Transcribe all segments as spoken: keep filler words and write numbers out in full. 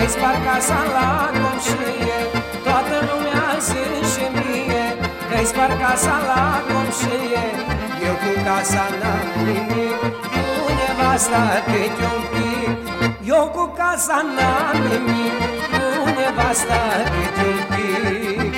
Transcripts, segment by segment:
Că-i spar casa la comșie, toată lumea zice mie, că-i spar casa la comșie. Eu cu casa n-am nimic, cu nevasta câte un pic. Eu cu casa n-am nimic, cu nevasta câte un pic.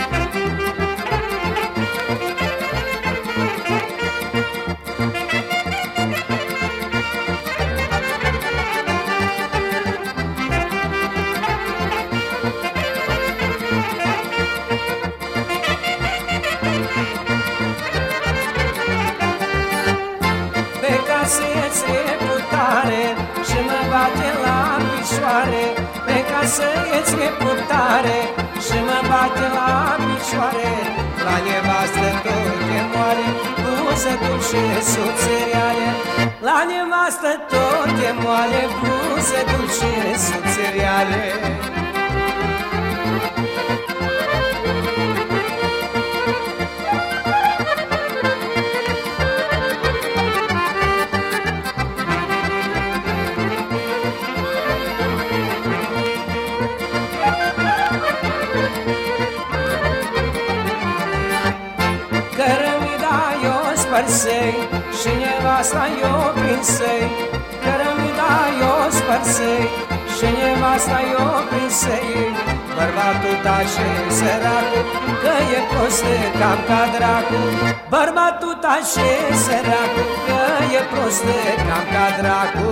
Să-ți reputare și mă bate la picioare, pe ca să-ți reputare și mă bate la picioare. La nevastă tot de moare, buză dulce subțiriale. La nevastă tot de moale, buză dulce subțiriale. Spărsei și nevasta eu prinsei, cărămida eu spărsei și nevasta eu prinsei. Bărbatul tace săracul, că e prost cam ca dracu. Bărbatul tace săracul, că e prost cam ca dracu.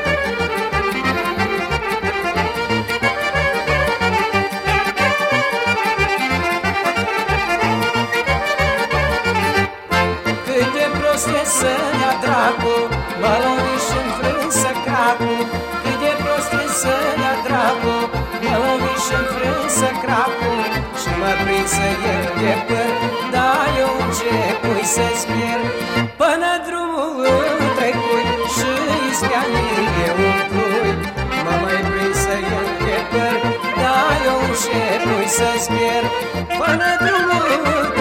Să-mi ia dracu, mă lovi și-mi frânsă cracul. Cât de prost e să-mi ia dracu, mă lovi și-mi frânsă cracul. Și mă prinsă el de păr, dar eu începui să-ți pierd. Până drumul îmi trecui și-i speanie umplui. Mă mai prinsă el de păr, dar eu începui să-ți pierd. Până drumul